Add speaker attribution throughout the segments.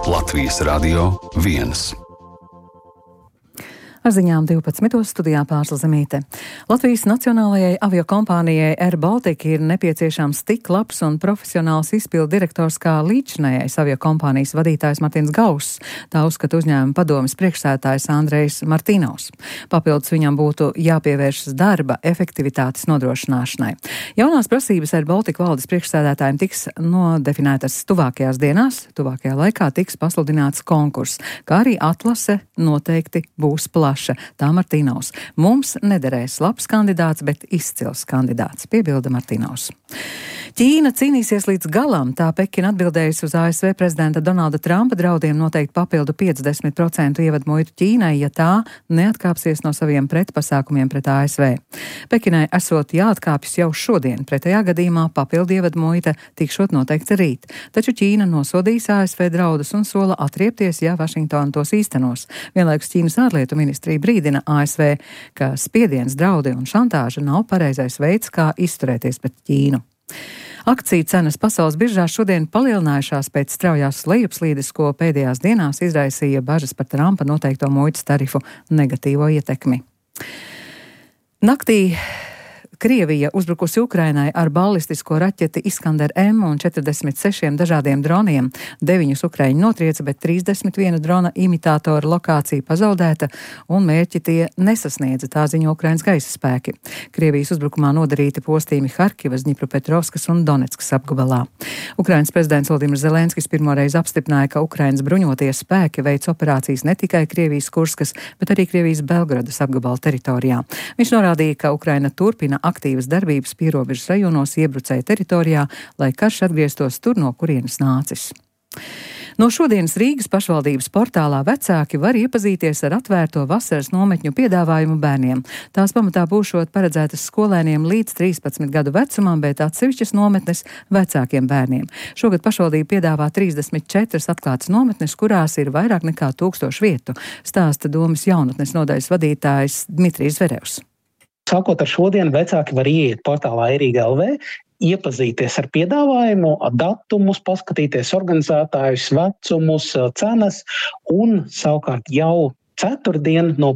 Speaker 1: Latvijas Radio 1.
Speaker 2: Ar ziņām 12. studijā Pārsla Zemīte. Latvijas nacionālajai aviokompānijai Air Baltica ir nepieciešams tik labs un profesionāls izpildu direktors kā līdzinājais aviokompānijas vadītājs Martins Gauss, tā uzskata uzņēmuma padomes priekšsēdētājs Andrejs Martīnovs. Papildus viņam būtu jāpievēršas darba efektivitātes nodrošināšanai. Jaunās prasības Air Baltica valdes priekšsēdētājiem tiks nodefinētas tuvākajās dienās, tuvākajā laikā tiks pasludināts konkurss, kā arī atlase noteikti būs plaša. Tā Martīnovs. Mums nederēs labs kandidāts, bet izcils kandidāts, piebilda Martīnovs. Ķīna cīnīsies līdz galam, tā Pekina atbildējusi uz ASV prezidenta Donalda Trumpa draudiem noteikt papildu 50% ievadmuitu Ķīnai, ja tā neatkāpsies no saviem pretpasākumiem pret ASV. Pekinai esot jāatkāpjas jau šodien, pretējā gadījumā papildu ievadmuita tikšot noteikts rīt. Taču Ķīna nosodīs ASV draudus un sola atriepties, ja Vašingtona tos īstenos. Vienlaikus Ķīnas ārlietu ministrija brīdina ASV, ka spiediens, draudi un šantāža nav pareizais veids, kā izturēties pret Ķīnu. Akciju cenas pasaules biržā šodien palielinājušās pēc straujās lejupslīdes, ko pēdējās dienās izraisīja bažas par Trumpa noteikto muitas tarifu negatīvo ietekmi. Naktī Krievija uzbrukusi Ukrainai ar ballistisko raķeti Iskander M un 46 dažādiem droniem. 9 Ukraiņi notrieca, bet 31 drona imitātora lokācija pazaudēta un mērķi tie nesasniedza, tā ziņo Ukrainas gaisa spēki. Krievijas uzbrukumā nodarīti postījumi Harkivas, Dņipropetrovskas un Donetskas apgabalā. Ukrainas prezidents Volodimirs Zelenskis pirmoreiz apstiprināja, ka Ukrainas bruņotie spēki veic operācijas ne tikai Krievijas Kurskas, bet arī Krievijas Belgradas apgabala teritorijā. Viņš norādīja, ka Ukraina turpina aktīvas darbības pierobežas rajonos iebrucēja teritorijā, lai karš atgrieztos tur, no kurienes nācis. No šodienas Rīgas pašvaldības portālā vecāki var iepazīties ar atvērto vasaras nometņu piedāvājumu bērniem. Tās pamatā būšot paredzētas skolēniem līdz 13 gadu vecumam, bet atsevišķas nometnes vecākiem bērniem. Šogad pašvaldība piedāvā 34 atklātas nometnes, kurās ir vairāk nekā 1000 vietu, stāsta domas jaunatnes nodaļas vadītājs Dmitrijs Zverevs.
Speaker 3: Sākot ar šodienu, vecāki var ieiet portālā Rīga.lv, iepazīties ar piedāvājumu, datumus, paskatīties organizētājus, vecumus, cenas un savukārt jau ceturtdien no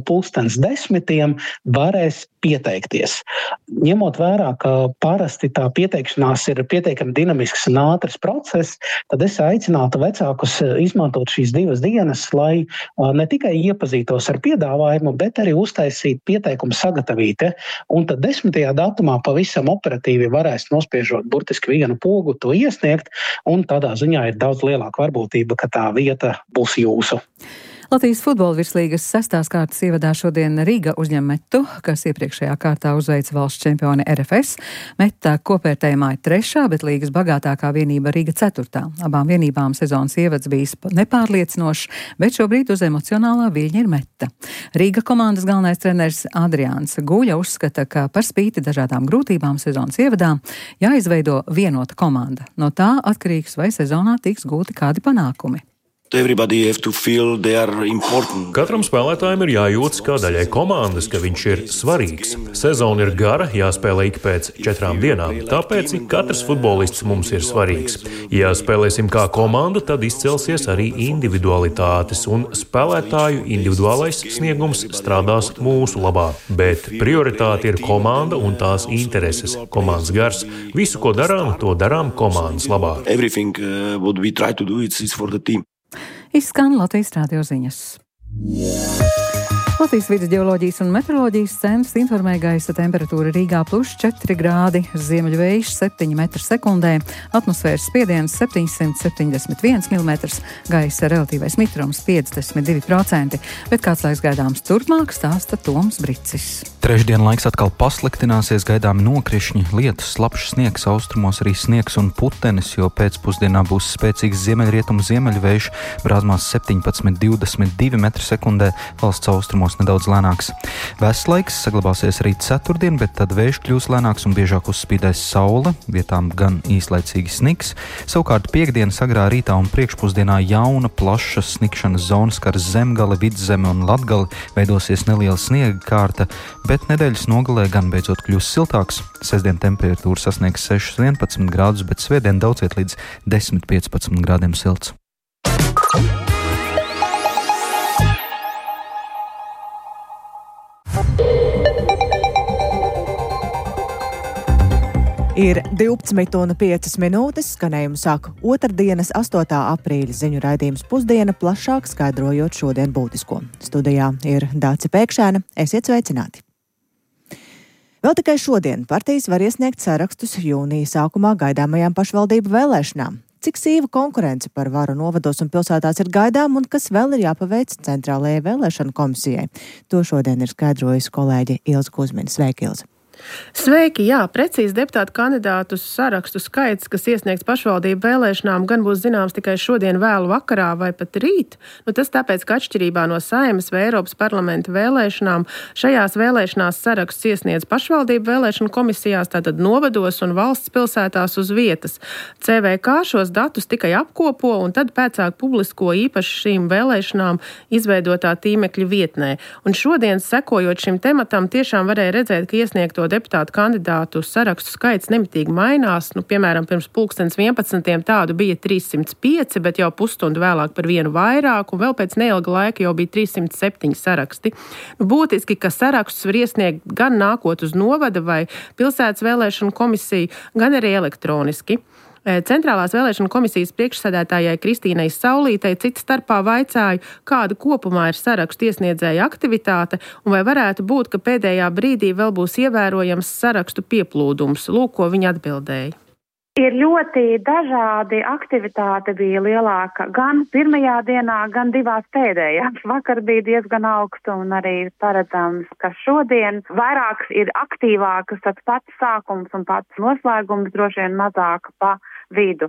Speaker 3: 10:30 varēs pieteikties. Ņemot vērā, ka parasti tā pieteikšanās ir pietiekami dinamisks un ātrs process, tad es aicinātu vecākus izmantot šīs 2 dienas, lai ne tikai iepazītos ar piedāvājumu, bet arī uztaisīt pieteikumu sagatavīti. Un tad 10. datumā pavisam operatīvi varēs nospiežot burtiski vienu pogu to iesniegt, un tādā ziņā ir daudz lielāka varbūtība, ka tā vieta būs jūsu.
Speaker 2: Latvijas futbola virslīgas 6. kārtas ievadā šodien Rīga uzņem Metu, kas iepriekšējā kārtā uzveica valsts čempioni RFS. Meta kopvērtējumā ir 3., bet līgas bagātākā vienība Rīga 4. Abām vienībām sezonas ievads bijis nepārliecinošs, bet šobrīd uz emocionālā viļņa ir Meta. Rīga komandas galvenais treneris Adriāns Guļa uzskata, ka par spīti dažādām grūtībām sezonas ievadā jāizveido vienota komanda. No tā atkarīgs, vai sezonā tiks gūti kādi panākumi.
Speaker 4: Katram spēlētājam ir jājūtas kā daļai komandas, ka viņš ir svarīgs. Sezona ir gara, jāspēlē ik pēc 4 dienām, tāpēc katrs futbolists mums ir svarīgs. Ja spēlēsim kā komanda, tad izcelsies arī individualitātes, un spēlētāju individuālais sniegums strādās mūsu labā. Bet prioritāte ir komanda un tās intereses, komandas gars. Visu, ko darām, to darām komandas labā.
Speaker 2: Izskan Latvijas radio ziņas. Latvijas vides ģeoloģijas un meteoroloģijas centrs informē gaisa temperatūra Rīgā +4 grādi, ziemeļvējš 7 m/sekundē, atmosfēras spiediens 771 mm, gaisa relatīvais mitrums 52%, bet kāds laiks gaidāms turpmāk, stāsta Toms Bricis.
Speaker 5: Trešdien laiks atkal pasliktināsies, gaidāmi nokrišņi, lietus, slapjš sniegs, austrumos arī sniegs un putenis, jo pēcpusdienā būs spēcīgs ziemeļrietumu ziemeļvējš, brāzmās 17–22 m/sekundē, valsts austrumos nedaudz lēnāks. Vēss laiks saglabāsies arī ceturtdien, bet tad vējš kļūs lēnāks un biežāk uzspīdēs saule, vietām gan īslaicīgi sniks. Savukārt piekdienas agrā rītā un priekšpusdienā jauna plaša snikšanas zonas skars Zemgali, Vidzemi un Latgali, veidosies neliela sniega kārta, bet nedēļas nogalē gan beidzot kļūs siltāks. Sestdien temperatūra sasniegs 6–11 grādus, bet svētdien daudz viet līdz 10–15 grādiem silts.
Speaker 6: Ir 12:05, skanējumu sāk otrdienas 8. aprīļa ziņu raidījums Pusdiena, plašāk skaidrojot šodien būtisko. Studijā ir Dāce Pēkšēna, esiet sveicināti! Vēl tikai šodien partijas var iesniegt sarakstus jūnija sākumā gaidāmajām pašvaldību vēlēšanām. Cik sīva konkurence par varu novados un pilsētās ir gaidām un kas vēl ir jāpaveic Centrālajai vēlēšanu komisijai? To šodien ir skaidrojusi kolēģe Ilze Kuzmina. Sveiki, Ilze!
Speaker 7: Sveiki, jā, precīzi deputātu kandidātu sarakstu skaits, kas iesniegts pašvaldību vēlēšanām, gan būs zināms tikai šodien vēlu vakarā vai pat rīt. Tas tāpēc, ka atšķirībā no Saeimas vai Eiropas parlamenta vēlēšanām, šajās vēlēšanās saraksts iesniedz pašvaldību vēlēšanu komisijās, tātad novados un valsts pilsētās uz vietas. CVK šos datus tikai apkopo un tad pēcāk publisko īpaši šīm vēlēšanām izveidotā tīmekļa vietnē. Un šodien, sekojot šim tematam, tiešām varēja redzēt, ka iesniegto deputātu kandidātu sarakstu skaits nemitīgi mainās. Piemēram, pirms 11:00 tādu bija 305, bet jau pusstundu vēlāk par vienu vairāk, un vēl pēc neilga laika jau bija 307 saraksti. Būtiski, ka sarakstus var iesniegt gan nākot uz novada vai pilsētas vēlēšanu komisiju, gan arī elektroniski. Centrālās vēlēšanu komisijas priekšsēdētājai Kristīnai Saulītei cits starpā vaicāju, kāda kopumā ir sarakstu iesniedzēja aktivitāte un vai varētu būt, ka pēdējā brīdī vēl būs ievērojams sarakstu pieplūdums. Lūk, ko viņa atbildēja.
Speaker 8: Ir ļoti dažādi, aktivitāte bija lielāka gan pirmajā dienā, gan divās pēdējās. Vakar bija diezgan augsta un arī paredzams, ka šodien vairāk ir aktīvākas, tad pats sākums un pats noslēgums droši vien mazāk pa vidu.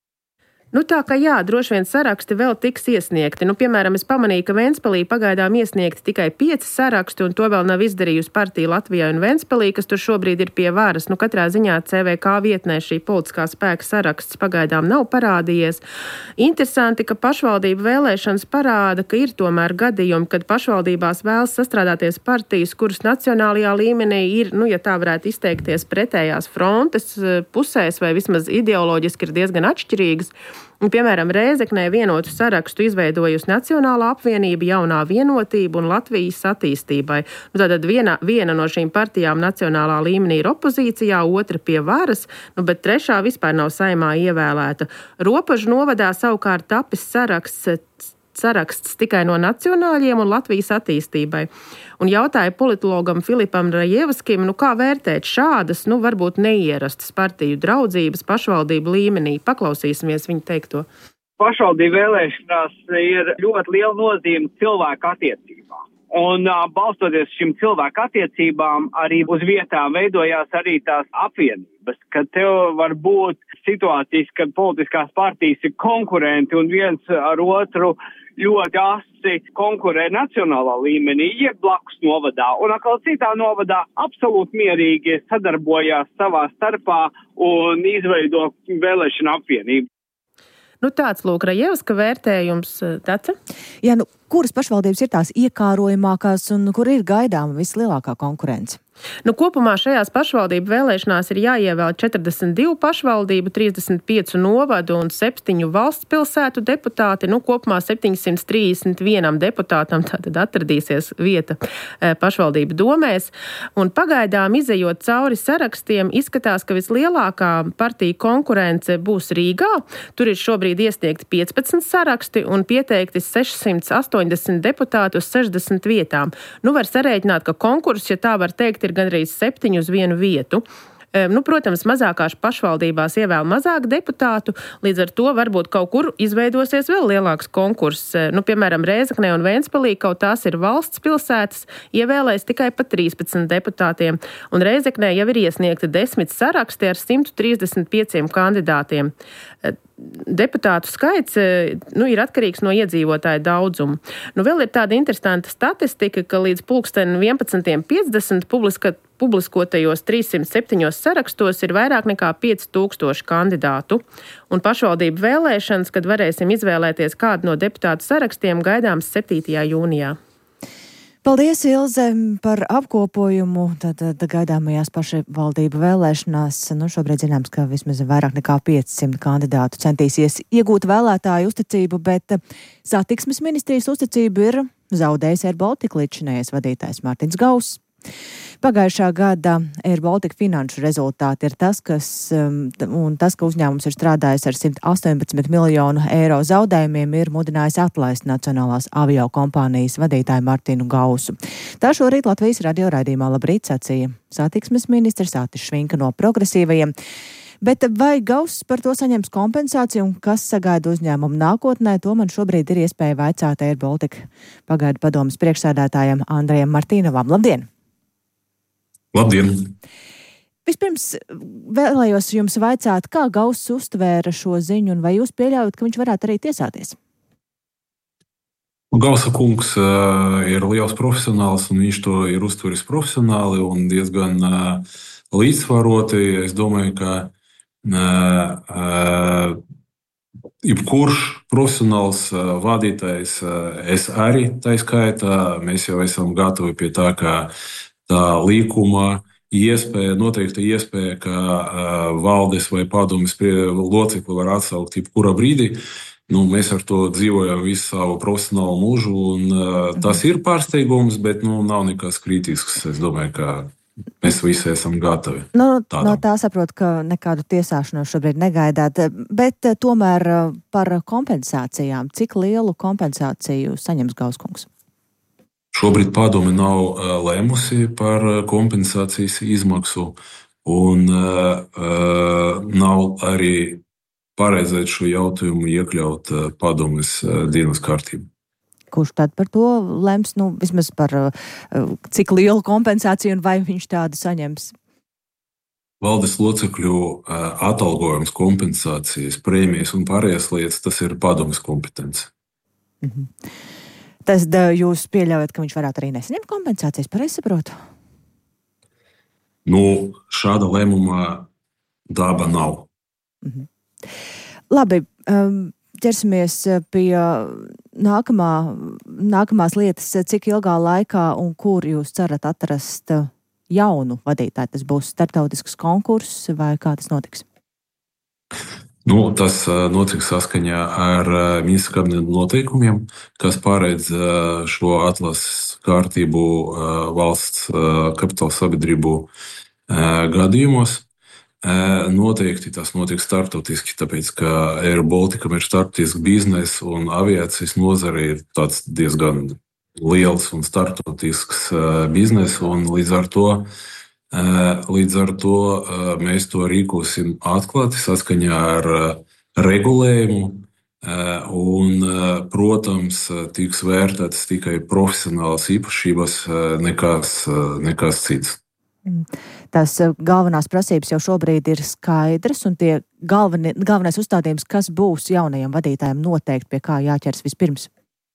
Speaker 7: Tā kā jā, droši vien saraksti vēl tiks iesniegti. Piemēram, es pamanīju, ka Ventspilī pagaidām iesniegti tikai 5 saraksti, un to vēl nav izdarījusi partija Latvijā un Ventspilī, kas tur šobrīd ir pie varas. Katrā ziņā CVK vietnē šī politiskā spēka saraksts pagaidām nav parādījies. Interesanti, ka pašvaldību vēlēšanas parāda, ka ir tomēr gadījumi, kad pašvaldībās vēlas sastrādāties partijas, kuras nacionālajā līmenī ir, ja tā varētu izteikties, pretējās frontes pusēs vai vismaz ideoloģiski ir diezgan atšķirīgas. Piemēram, Rēzeknē vienotu sarakstu izveidojusi Nacionālā apvienība, Jaunā vienotība un Latvijas attīstībai. Tātad viena no šīm partijām nacionālā līmenī ir opozīcijā, otra pie varas, bet trešā vispār nav Saeimā ievēlēta. Ropažu novadā savukārt tapis saraksts tikai no nacionāļiem un Latvijas attīstībai. Un jautāja politologam Filipam Rajevskim, kā vērtēt šādas, varbūt neierastas partiju draudzības pašvaldību līmenī. Paklausīsimies viņu teikto.
Speaker 9: Pašvaldību vēlēšanās ir ļoti liela nozīme cilvēku attiecībām. Un balstoties šīm cilvēku attiecībām, arī uz vietām veidojās arī tās apvienības, kad tev var būt situācijas, kad politiskās partijas ir konkurenti un viens ar otru ļoti asi konkurē nacionālā līmenī, iet blakus novadā, un atkal citā novadā absolūti mierīgi sadarbojās savā starpā un izveido vēlēšanu apvienību.
Speaker 7: Tāds lūk Rajevska vērtējums, Dace?
Speaker 6: Jā, kuras pašvaldības ir tās iekārojamākās un kur ir gaidāma vislielākā konkurence?
Speaker 7: Kopumā šajās pašvaldību vēlēšanās ir jāievēl 42 pašvaldību, 35 novadu un 7 valsts pilsētu deputāti. Kopumā 731 deputātam tātad atradīsies vieta pašvaldību domēs. Un pagaidām izejot cauri sarakstiem, izskatās, ka vislielākā partija konkurence būs Rīgā. Tur ir šobrīd iesniegti 15 saraksti un pieteikti 680 deputāti uz 60 vietām. Var sarēķināt, ka konkurss, ja tā var teikt, ir gandrīz 7 uz vienu vietu. Protams, mazākās pašvaldībās ievēl mazāk deputātu, līdz ar to varbūt kaut kur izveidosies vēl lielāks konkurss. Piemēram, Rēzeknē un Ventspilī, kaut tās ir valsts pilsētas, ievēlēs tikai pa 13 deputātiem, un Rēzeknē jau ir iesniegti 10 saraksti ar 135 kandidātiem. Deputātu skaits ir atkarīgs no iedzīvotāju daudzuma. Vēl ir tāda interesanta statistika, ka līdz 11:50 publiskotajos 307 sarakstos ir vairāk nekā 5000 kandidātu. Un pašvaldību vēlēšanas, kad varēsim izvēlēties kādu no deputātu sarakstiem, gaidāms 7. jūnijā.
Speaker 6: Paldies, Ilze, par apkopojumu. Tad gaidāmajās pašvaldību vēlēšanās. Šobrīd zināms, ka vismaz vairāk nekā 500 kandidātu centīsies iegūt vēlētāju uzticību, bet satiksmes ministrijas uzticību ir zaudējis Air Baltica līdzinējais vadītājs Mārtiņš Gauss. Pagājušā gada Air Baltica finanšu rezultāti ir tas, ka uzņēmums ir strādājis ar 118 miljonu eiro zaudējumiem, ir mudinājis atlaist Nacionālās avio kompānijas vadītāju Martinu Gausu. Tā šorīt Latvijas radio raidījumā Labrīt sacīja satiksmes ministrs Atis Švinka no Progresīvajiem. Bet vai Gauss par to saņems kompensāciju un kas sagaida uzņēmumu nākotnē, to man šobrīd ir iespēja vaicāt Air Baltica pagaidu padomes priekšsēdētājam Andrejam Martīnovam. Labdien!
Speaker 10: Labdien!
Speaker 6: Vispirms vēlējos jums vaicāt, kā Gauss uztvēra šo ziņu un vai jūs pieļaujat, ka viņš varētu arī tiesāties?
Speaker 10: Gausa kungs ir liels profesionāls un viņš to ir uztveris profesionāli un diezgan līdzsvaroti. Es domāju, ka jebkurš profesionāls vadītājs, es arī tā skaitā, mēs jau esam gatavi pie tā, ka tā līkuma noteikta iespēja, ka valdes vai padomes locekli var atsaukt jebkurā brīdī. Mēs ar to dzīvojam visu savu profesionālu mūžu, un tas ir pārsteigums, bet nav nekas kritisks. Es domāju, ka mēs visi esam gatavi.
Speaker 6: No tā saprotu, ka nekādu tiesāšanos šobrīd negaidāt, bet tomēr par kompensācijām. Cik lielu kompensāciju saņems Gauss kungs?
Speaker 10: Šobrīd padome nav lēmusi par kompensācijas izmaksu un nav arī paredzēt šo jautājumu iekļaut padomes dienas kārtību.
Speaker 6: Kurš tad par to lems, vismaz par cik lielu kompensāciju un vai viņš tādu saņems?
Speaker 10: Valdes locekļu atalgojums, kompensācijas, prēmijas un pārējās lietas, tas ir padomes kompetence.
Speaker 6: Mhm. Tas jūs pieļaujat, ka viņš varētu arī nesaņemt kompensācijas, pareizi saprotu?
Speaker 10: Šāda lēmuma daba nav.
Speaker 6: Mhm. Labi, ķersimies pie nākamās lietas. Cik ilgā laikā un kur jūs cerat atrast jaunu vadītāju? Tas būs starptautisks konkurss vai kā tas notiks?
Speaker 10: Tas notiks saskaņā ar ministra kabineta noteikumiem, kas paredz šo atlases kārtību valsts kapitāla sabiedrību gadījumos. Noteikti tas notiks starptautiski, tāpēc, ka Air Baltica ir starptautisks biznes un aviācijas nozare ir tāds diezgan liels un starptautisks biznes, un līdz ar to mēs to rīkosim atklāti saskaņā ar regulējumu, un, protams, tiks vērtētas tikai profesionālas īpašības, nekas cits.
Speaker 6: Tās galvenās prasības jau šobrīd ir skaidras, un tie galvenais uzstādījums, kas būs jaunajam vadītājam noteikti, pie kā jāķers vispirms?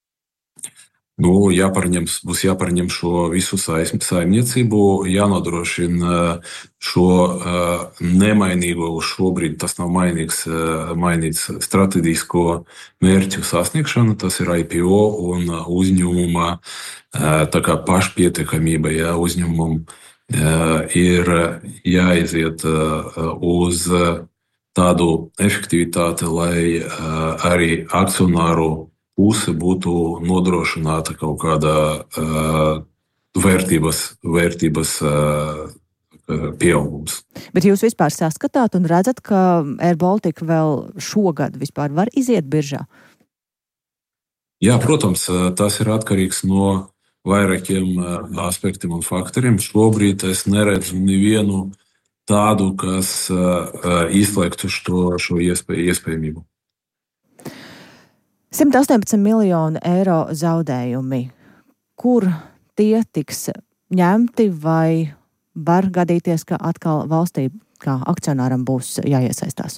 Speaker 10: Būs jāparņem šo visu saimniecību, jānodrošina šo nemainīgo uz šobrīd, tas nav mainīts strateģisko mērķu sasniegšana, tas ir IPO un uzņēmuma tā kā pašpietiekamība, uzņēmumam ir jāiziet uz tādu efektivitāti, lai arī akcionāru puse būtu nodrošināta kaut kāda vērtības pieaugums.
Speaker 6: Bet jūs vispār saskatāt un redzat, ka Air Baltica vēl šogad vispār var iziet biržā?
Speaker 10: Jā, protams, tas ir atkarīgs no vairākiem aspektiem un faktoriem. Šobrīd es neredzu nevienu tādu, kas izslēgtu šo iespējamību.
Speaker 6: 118 miljonu eiro zaudējumi. Kur tie tiks ņemti vai var gadīties, ka atkal valstī kā akcionāram būs jāiesaistās?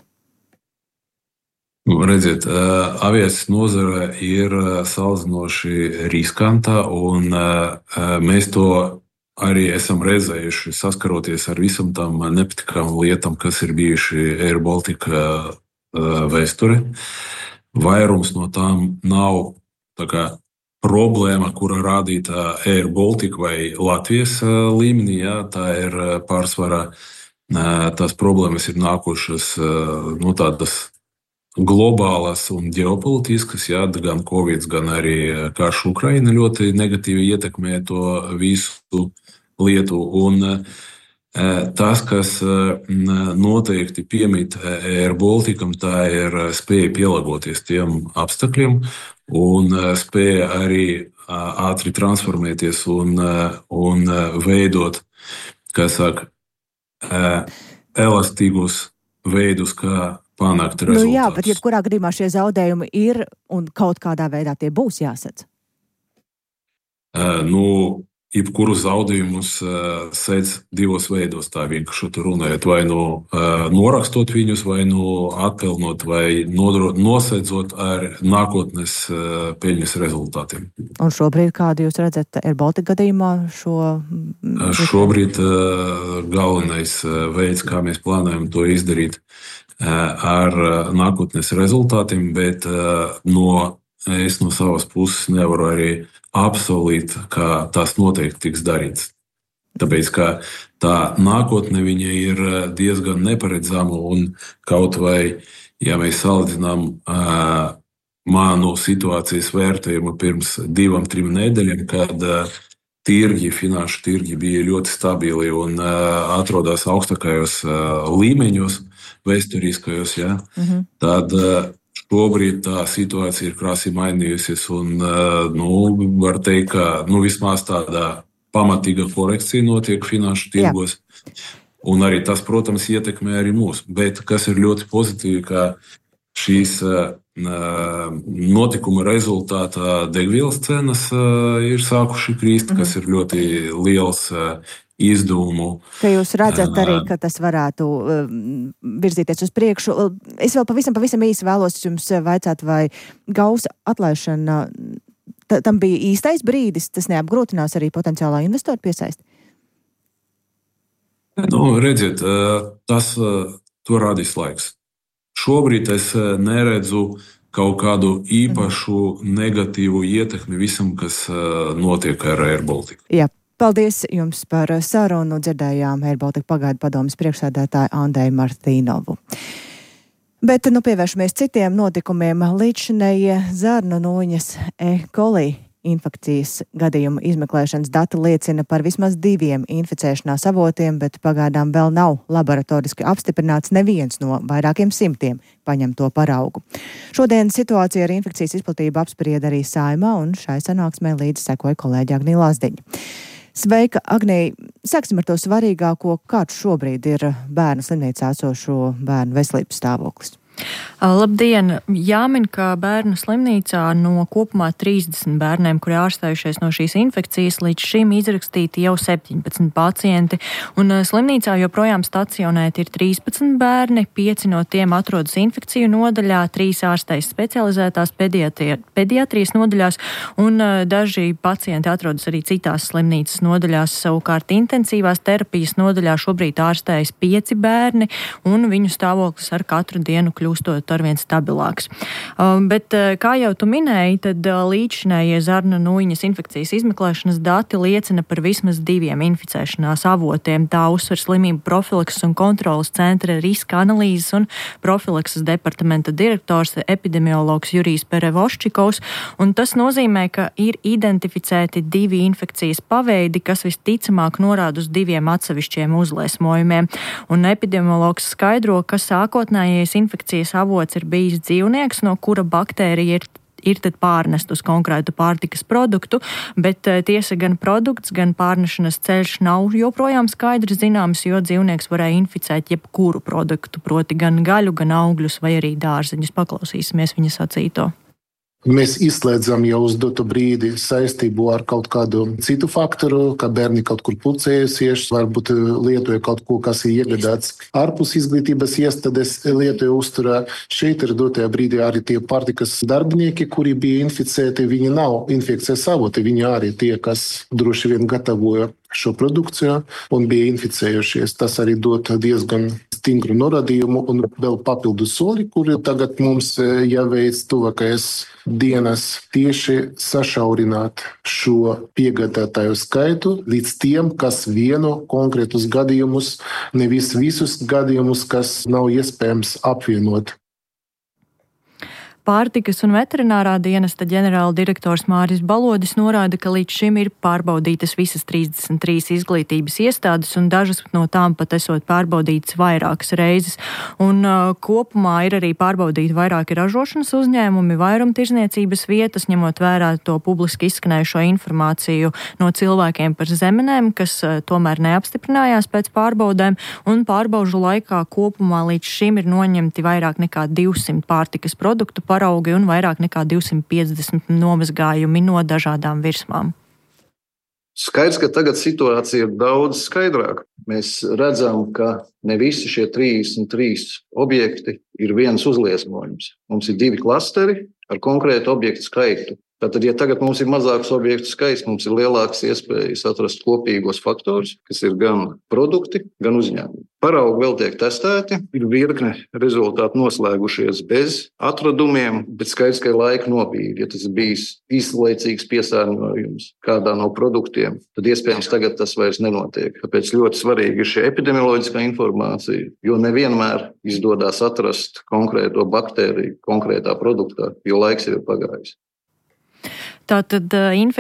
Speaker 10: Redziet, aviācijas nozare ir salīdzinoši riskanta, un mēs to arī esam redzējuši, saskaroties ar visam tām nepatīkamām lietām, kas ir bijuši Air Baltica vēsture. Vairums no tām nav tā kā problēma, kura rādīta Air Baltica vai Latvijas līmenī. Tā ir pārsvarā, tās problēmas ir nākušas no tādas globālas un ģeopolitiskas, gan Covid, gan arī karš Ukraina ļoti negatīvi ietekmē to visu. lietu. Un tas, kas noteikti piemīt Air Balticam, tā ir spēja pielāgoties tiem apstākļiem un spēja arī ātri transformēties un veidot, kā saka, elastīgus veidus, kā panākt rezultātus.
Speaker 6: Jā, bet jebkurā gadījumā šie zaudējumi ir un kaut kādā veidā tie būs jāsadz.
Speaker 10: Jebkurus zaudējumus sēdz divos veidos, tā vienkārši tur runājot, vai norakstot viņus, vai atpelnot, vai nosēdzot ar nākotnes peļņas rezultātiem.
Speaker 6: Un šobrīd, kādu jūs redzat Air Baltica gadījumā
Speaker 10: Šobrīd galvenais veids, kā mēs plānojam to izdarīt ar nākotnes rezultātiem, bet es no savas puses nevaru arī apsolīt, ka tas noteikti tiks darīts. Tāpēc, ka tā nākotne viņa ir diezgan neparedzama un kaut vai, ja mēs salīdzinām manu situācijas vērtējumu pirms 2-3 nedēļām, kad finanšu tirgi bija ļoti stabili un atrodas augstākajos līmeņos, vēsturiskajos, tad šobrīd tā situācija ir krasi mainījusies un, var teikt, ka vismaz tāda pamatīga korekcija notiek finanšu tirgos. Un arī tas, protams, ietekmē arī mūs. Bet kas ir ļoti pozitīvi, ka šīs notikuma rezultātā degvielas cenas ir sākuši krist, kas ir ļoti liels izdevumu.
Speaker 6: Ka jūs redzat arī, ka tas varētu virzīties uz priekšu. Es vēl pavisam īsi vēlos jums vaicāt, vai gausa atlaišana, tam bija īstais brīdis, tas neapgrūtinās arī potenciālā investoru piesaisti?
Speaker 10: Redziet, to radīs laiks. Šobrīd es neredzu kaut kādu īpašu negatīvu ietekmi visam, kas notiek ar Air Baltica.
Speaker 6: Jā. Paldies jums par sarunu. Dzirdējām Air Baltica pagaidu padomes priekšsēdētāju Andreju Martīnovu. Bet pievēršamies citiem notikumiem. Līdzšinējie zarnu nūjas E. coli infekcijas gadījumu izmeklēšanas dati liecina par vismaz 2 inficēšanās avotiem, bet pagaidām vēl nav laboratoriski apstiprināts neviens no vairākiem 100 paņemto paraugu. Šodien situācija ar infekcijas izplatību apsprieda arī Saeimā, un šai sanāksmē līdzi sekoja kolēģi Agnija Lazdiņa. Sveika, Agnija! Sāksim ar to svarīgāko, kāds šobrīd ir bērnu slimnīcā esošo bērnu veselības stāvoklis.
Speaker 11: Labdien! Jāmin, ka bērnu slimnīcā no kopumā 30 bērniem, kuri ārstējušies no šīs infekcijas, līdz šim izrakstīti jau 17 pacienti, un slimnīcā joprojām stacionēti ir 13 bērni, 5 no tiem atrodas infekciju nodaļā, 3 ārstējas specializētās pediatrijas nodaļās, un daži pacienti atrodas arī citās slimnīcas nodaļās. Savukārt intensīvās terapijas nodaļā šobrīd ārstējas 5 bērni, un viņu stāvoklis ar katru dienu kļūstot arvien stabilāks. Bet, kā jau tu minēji, tad līdzšinējie zarnu nūjiņas infekcijas izmeklēšanas dati liecina par vismaz 2 inficēšanās avotiem. Tā uzsver slimību profilakses un kontrolas centra riska analīzes un profilakses departamenta direktors epidemiologs Jurijs Perevoščikovs, un tas nozīmē, ka ir identificēti 2 infekcijas paveidi, kas visticamāk norāda uz 2 atsevišķiem uzliesmojumiem. Un epidemiologs skaidro, ka sākotnējais infekcijas avots ir bijis dzīvnieks, no kura baktērija ir tad pārnest uz konkrētu pārtikas produktu, bet tiesa gan produkts, gan pārnešanas ceļš nav joprojām skaidri zināms, jo dzīvnieks varēja inficēt jebkuru produktu, proti gan gaļu, gan augļus vai arī dārzeņus. Paklausīsimies viņa sacīto.
Speaker 12: Mēs izslēdzam jau uz dotu brīdi saistību ar kaut kādu citu faktoru, ka bērni kaut kur pulcējusies, varbūt lietoja kaut ko, kas ir iegādāts ārpus izglītības iestādes, lietoja uzturā. Šeit ir dotajā brīdī arī tie pārtikas darbinieki, kuri bija inficēti, viņi nav infekcijas avoti, viņi arī tie, kas droši vien gatavoja šo produkciju un bija inficējušies. Tas arī dod diezgan stingru norādījumu un vēl papildu soli, kuri tagad mums jāveic tuvākais dienas tieši sašaurināt šo piegādātāju skaitu līdz tiem, kas vienu konkrētus gadījumus, nevis visus gadījumus, kas nav iespējams apvienot.
Speaker 11: Pārtikas un veterinārā dienesta ģenerāla direktors Māris Balodis norāda, ka līdz šim ir pārbaudītas visas 33 izglītības iestādes un dažas no tām pat esot pārbaudītas vairākas reizes. Un kopumā ir arī pārbaudīti vairāki ražošanas uzņēmumi, vairumtirzniecības vietas, ņemot vērā to publiski izskanējušo informāciju no cilvēkiem par zemenēm, kas tomēr neapstiprinājās pēc pārbaudēm, un pārbaužu laikā kopumā līdz šim ir noņemti vairāk nekā 200 pārtikas produktu paraugi un vairāk nekā 250 nomazgājumi no dažādām virsmām.
Speaker 13: Skaidrs, ka tagad situācija ir daudz skaidrāka. Mēs redzam, ka ne visi šie 33 objekti ir viens uzliesmojums. Mums ir 2 klasteri ar konkrētu objektu skaitu. Tātad, ja tagad mums ir mazāks objektu skaits, mums ir lielākas iespējas atrast kopīgos faktorus, kas ir gan produkti, gan uzņēmumi. Paraugi vēl tiek testēti, ir virkne rezultāti noslēgušies bez atradumiem, bet skaidrs, ka ir laika nobīde. Ja tas bijis īslaicīgs piesārņojums kādā no produktiem, tad iespējams tagad tas vairs nenotiek. Tāpēc ļoti svarīgi ir šī epidemioloģiskā informācija, jo nevienmēr izdodas atrast konkrēto baktēriju konkrētā produktā, jo laiks jau ir pagājis.
Speaker 11: Tātad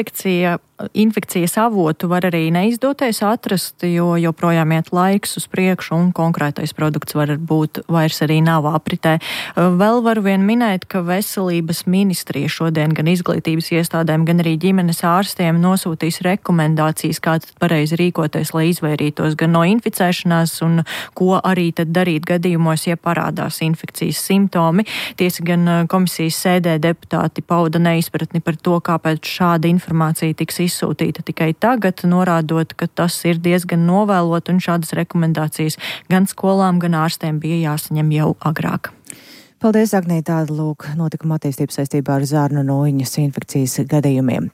Speaker 11: infekcijas avotu var arī neizdoties atrast, jo joprojām iet laiks uz priekšu un konkrētais produkts varbūt vairs arī nav apritē. Vēl varu vien minēt, ka Veselības ministrija šodien gan izglītības iestādēm, gan arī ģimenes ārstiem nosūtīs rekomendācijas, kā tad pareizi rīkoties, lai izvairītos gan no inficēšanās un ko arī tad darīt gadījumos, ja parādās infekcijas simptomi. Tiesa gan komisijas sēdē deputāti pauda neizpratni par to, kāpēc šāda informācija tiks izsūtīta tikai tagad, norādot, ka tas ir diezgan novēlot un šādas rekomendācijas gan skolām, gan ārstiem bija jāsaņem jau agrāk.
Speaker 6: Paldies, Agnija, tāda lūk notikuma attīstība saistībā ar zārnu noiņas infekcijas gadījumiem.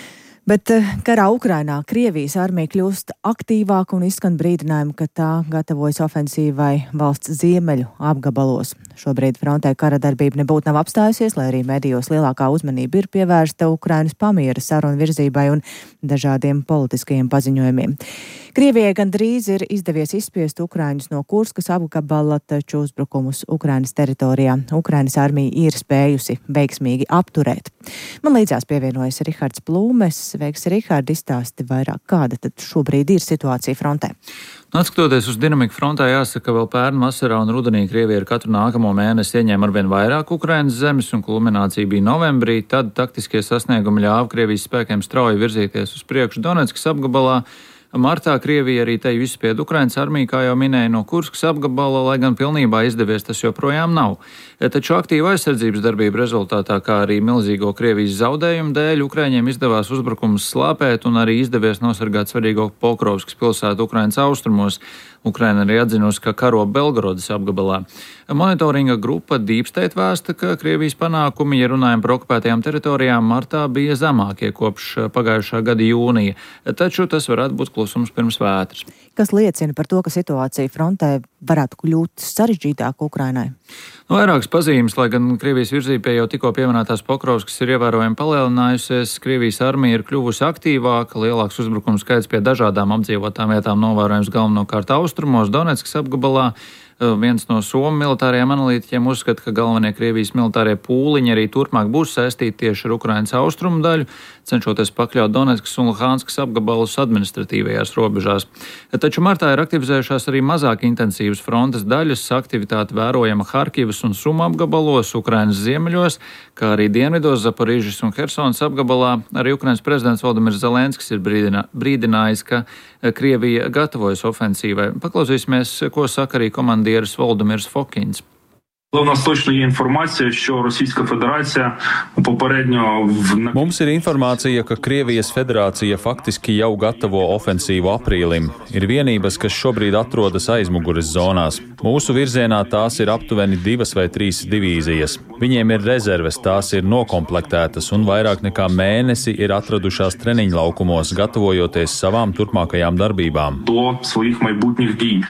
Speaker 6: Bet karā Ukrainā Krievijas armija kļūst aktīvāka un izskan brīdinājumi, ka tā gatavojas ofensīvai valsts ziemeļu apgabalos. Šobrīd frontē kara darbība nebūtu nav apstājusies, lai arī medijos lielākā uzmanība ir pievērsta Ukrainas pamiera sarunu virzībai un dažādiem politiskajiem paziņojumiem. Krievijai gandrīz ir izdevies izspiest Ukraiņus no Kurskas apgabala, taču uzbrukumus Ukrainas teritorijā Ukrainas armija ir spējusi veiksmīgi apturēt. Man līdzās pievienojas Rihards Plūmes. Sveiks, Rihard, izstāsti vairāk, kāda tad šobrīd ir situācija frontē?
Speaker 14: Atskatoties uz dinamiku frontē, jāsaka, ka vēl pērn vasarā un rudenī Krievija ar katru nākamo mēnesi ieņēma arvien vairāk Ukrainas zemes un kulminācija bija novembrī, tad taktiskie sasniegumi ļāva Krievijas spēkiem strauji virzīties uz priekšu Donetskas apgabalā. Martā Krievija arī te izspieda Ukrainas armiju, kā jau minēja, no Kurskas apgabala, lai gan pilnībā izdevies tas joprojām nav. Taču aktīva aizsardzības darbība rezultātā, kā arī milzīgo Krievijas zaudējumu dēļ, Ukraiņiem izdevās uzbrukumus slāpēt un arī izdevies nosargāt svarīgo Pokrovskas pilsētu Ukrainas austrumos. Ukraina arī atzinusi, ka karo Belgorodas apgabalā. Monitoringa grupa Deep State vēsta, ka Krievijas panākumi, ja runājam par okupētajām teritorijām, martā bija zemākie kopš pagājušā gada jūnija, taču tas varētu būt klusums pirms vētras.
Speaker 6: Kas liecina par to, ka situācija frontē varētu kļūt sarežģītāka Ukrainai?
Speaker 14: Vairākas pazīmes, lai gan Krievijas virzība pie jau tikko pieminētās Pokrovskas ir ievērojami palielinājusies, Krievijas armija ir kļuvusi aktīvāka, lielāks uzbrukums skaits pie dažādām apdzīvotām vietām novērojams galvenokārt austrumos, Donetskas apgabalā. Viens no Somu militāriem analītiķiem uzskata, ka galvenie Krievijas militārie pūliņi arī turpmāk būs saistīti tieši ar Ukrainas austrumu daļu, cenšoties pakļaut Donetskas un Luhanskas apgabalus administratīvajās robežās. Taču martā ir aktivizējušās arī mazāk intensīvas frontes daļas, aktivitāte vērojama Harkivas un Sumu apgabalos, Ukrainas ziemeļos, kā arī dienvidos, Zaporižas un Hersonas apgabalā. Arī Ukrainas prezidents Volodimirs Zelenskis ir brīdinājis, ka Krievija gatavojas ofensīvai. Paklausīsimies, ko saka arī komandieris Володимир Фокінс.
Speaker 15: У нас точно є інформація, що Російська Федерація попередньо...
Speaker 16: Mums ir informācija, ka Krievijas federācija faktiski jau gatavo ofensīvu aprīlim. Ir vienības, kas šobrīd atrodas aizmugures zonās. Mūsu virzienā tās ir aptuveni 2 vai 3 divīzijas. Viņiem ir rezerves, tās ir nokomplektētas un vairāk nekā mēnesi ir atradušās treniņlaukumos, gatavojoties savām turpmākajām darbībām.
Speaker 15: Do svojih майбутніх дій.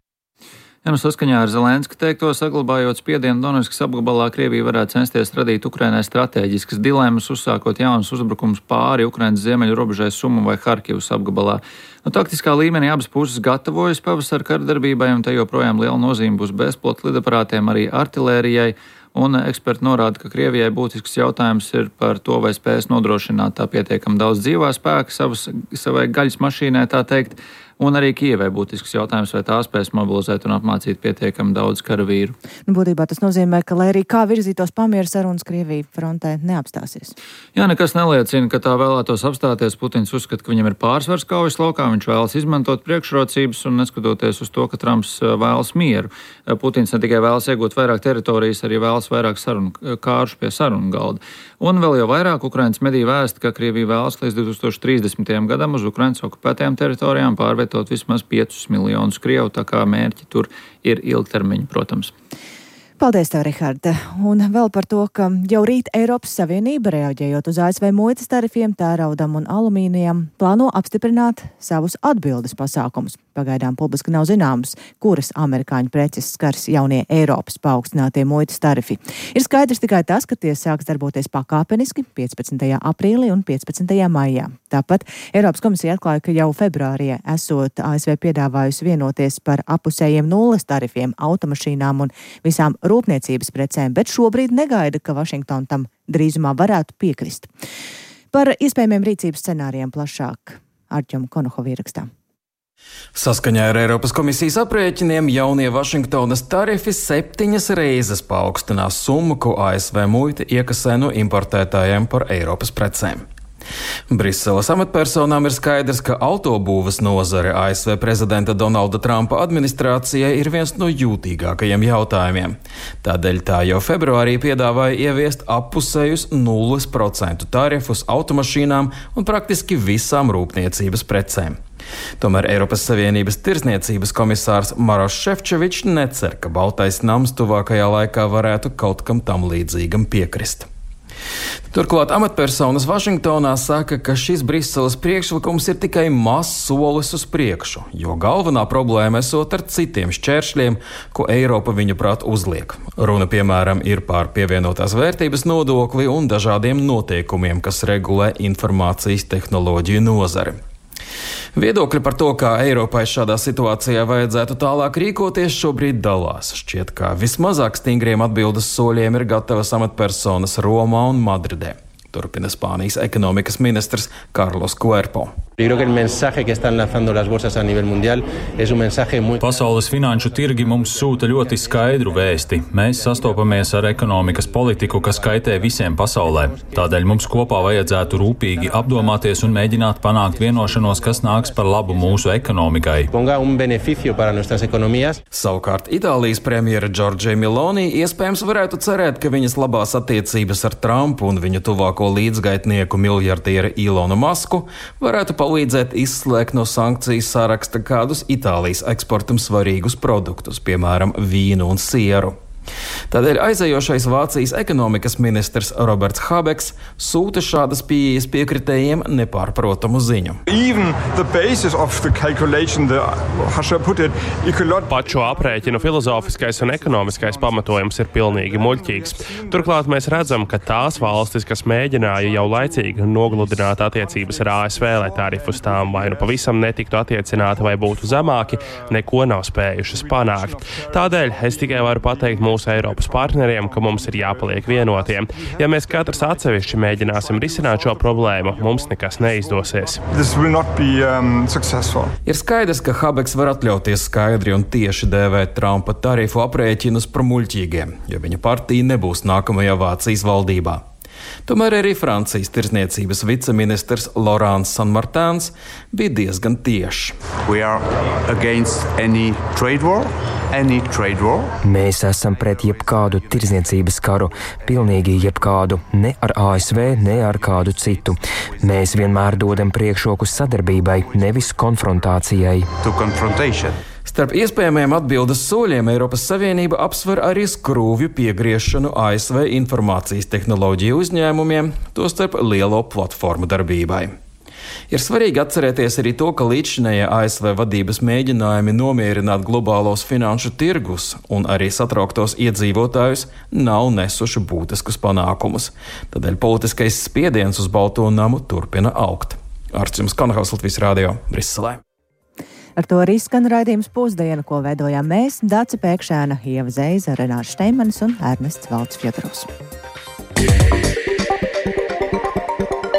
Speaker 14: Ja saskaņā ar Zelenska teikto, saglabājot spiedienu Donetskas apgabalā, Krievija varētu censties radīt Ukrainai stratēģiskas dilemmas, uzsākot jaunus uzbrukumus pāri Ukrainas ziemeļu robežai Sumu vai Harkivas apgabalā. Taktiskā līmenī abas puses gatavojas pavasara kardarbībai, un te joprojām liela nozīme būs bezpilota lidaparātiem, arī artilērijai. Un eksperti norāda, ka Krievijai būtisks jautājums ir par to, vai spēs nodrošināt tā pietiekami daudz dzīvā spēka savai gaļas mašīnai, tā teikt. Un arī Kijevai būtisks jautājums, vai tā spēs mobilizēt un apmācīt pietiekami daudz karavīru.
Speaker 6: Būtībā tas nozīmē, ka, lai arī kā virzītos pamieru sarunas, Krievija frontē neapstāsies.
Speaker 14: Jā, nekas neliecina, ka tā vēlētos apstāties. Putins uzskata, ka viņam ir pārsvars kaujas laukā, viņš vēlas izmantot priekšrocības un neskatoties uz to, ka Trumps vēlas mieru. Putins ne tikai vēlas iegūt vairāk teritorijas, arī vēlas vairāk sarunu kāršu pie sarunu galda. Un vēl jau vairāk Ukrainas mediji vēsta, ka Krievija vēlas līdz 2030. gadam uz Ukrainas okupētajām teritorijām pārvietot vismaz 5 miljonus Krievu, tā kā mērķi tur ir ilgtermiņa, protams.
Speaker 6: Paldies tev, Riharda. Un vēl par to, ka jau rīt Eiropas Savienība, reaģējot uz ASV muitas tarifiem, tēraudam un alumīnijam, plāno apstiprināt savus atbildes pasākumus. Pagaidām publiski nav zināms, kuras amerikāņu preces skars jaunie Eiropas paaugstinātie muitas tarifi. Ir skaidrs tikai tas, ka tie sāks darboties pakāpeniski 15. aprīlī un 15. maijā. Tāpat Eiropas komisija atklāja, ka jau februārī esot ASV piedāvājusi vienoties par apusējiem nulles tarifiem automašīnām un visām rūpniecības precēm, bet šobrīd negaida, ka Vašingtona tam drīzumā varētu piekrist. Par iespējamiem rīcības scenārijiem plašāk Arķom Konohov ierakstā.
Speaker 17: Saskaņā ar Eiropas komisijas aprēķiniem jaunie Vašingtonas tarifi 7 reizes paaugstinās summu, ko ASV muita iekasē no importētājiem par Eiropas precēm. Briseles amatpersonām ir skaidrs, ka autobūves nozare ASV prezidenta Donalda Trumpa administrācijai ir viens no jūtīgākajiem jautājumiem. Tādēļ tā jau februārī piedāvāja ieviest appusējus 0% tarifus automašīnām un praktiski visām rūpniecības precēm. Tomēr Eiropas Savienības tirsniecības komisārs Maroš Šefčovičs necer, ka Baltais nams tuvākajā laikā varētu kaut kam tam līdzīgam piekrist. Turklāt amatpersonas Vašingtonā saka, ka šis Briseles priekšlikums ir tikai mazs solis uz priekšu, jo galvenā problēma esot ar citiem šķēršļiem, ko Eiropa viņuprāt uzliek. Runa, piemēram, ir par pievienotās vērtības nodokli un dažādiem noteikumiem, kas regulē informācijas tehnoloģiju nozari. Viedokļi par to, kā Eiropai šādā situācijā vajadzētu tālāk rīkoties, šobrīd dalās. Šķiet, ka vismazāk stingriem atbildes soļiem ir gatavas amatpersonas Romā un Madridē. Turpina Spānijas ekonomikas ministrs Carlos Cuerpo.
Speaker 16: Pasaules finanšu tirgi mums sūta ļoti skaidru vēsti. Mēs sastopamies ar ekonomikas politiku, kas kaitē visiem pasaulē. Tādēļ mums kopā vajadzētu rūpīgi apdomāties un mēģināt panākt vienošanos, kas nāks par labu mūsu ekonomikai.
Speaker 17: Savukārt Itālijas premjera Giorgia Meloni iespējams varētu cerēt, ka viņas labās attiecības ar Trumpu un viņa tuvāko līdzgaitnieku miljardieru Ilonu Masku varētu palīdzēt izslēgt no sankciju saraksta kādus Itālijas eksportam svarīgus produktus, piemēram, vīnu un sieru. Tādēļ aizējošais Vācijas ekonomikas ministrs Roberts Habeks sūta šādas pieejas piekritējiem nepārprotamu ziņu.
Speaker 18: Pat šo aprēķinu filozofiskais un ekonomiskais pamatojums ir pilnīgi muļķīgs. Turklāt mēs redzam, ka tās valstis, kas mēģināja jau laicīgi nogludināt attiecības ar ASV, lai tarifi uz tām vai nu pavisam netiktu attiecināti vai būtu zemāki, neko nav spējušas panākt. Tādēļ es tikai varu pateikt mūsu Eiropas partneriem, ka mums ir jāpaliek vienotiem. Ja mēs katrs atsevišķi mēģināsim risināt šo problēmu, mums nekas neizdosies.
Speaker 17: Ir skaidrs, ka Habeks var atļauties skaidri un tieši dēvēt Trumpa tarifu aprēķinus par muļķīgiem, jo viņa partija nebūs nākamajā Vācijas valdībā. Tomēr arī Francijas tirsniecības viceministrs Laurents Saint-Martins bija diezgan tiešs.
Speaker 19: Mēs esam pret jebkādu tirsniecības karu, pilnīgi jebkādu, ne ar ASV, ne ar kādu citu. Mēs vienmēr dodam priekšroku sadarbībai, nevis konfrontācijai.
Speaker 17: Starp iespējamiem atbildes soļiem Eiropas Savienība apsver arī skrūvju piegriešanu ASV informācijas tehnoloģiju uzņēmumiem, tostarp lielo platformu darbībai. Ir svarīgi atcerēties arī to, ka līdzšinējie ASV vadības mēģinājumi nomierināt globālos finanšu tirgus un arī satrauktos iedzīvotājus nav nesuši būtiskus panākumus. Tādēļ politiskais spiediens uz Balto namu turpina augt. Arčuns Konohaus, Latvijas radio, Briselē.
Speaker 6: Ar to arī skan raidījums Pusdiena, ko veidojām mēs, Dāce Pēkšēna, Ieva Zeiza, Renārs Šteimanis un Ernests Valds Fjodorovs.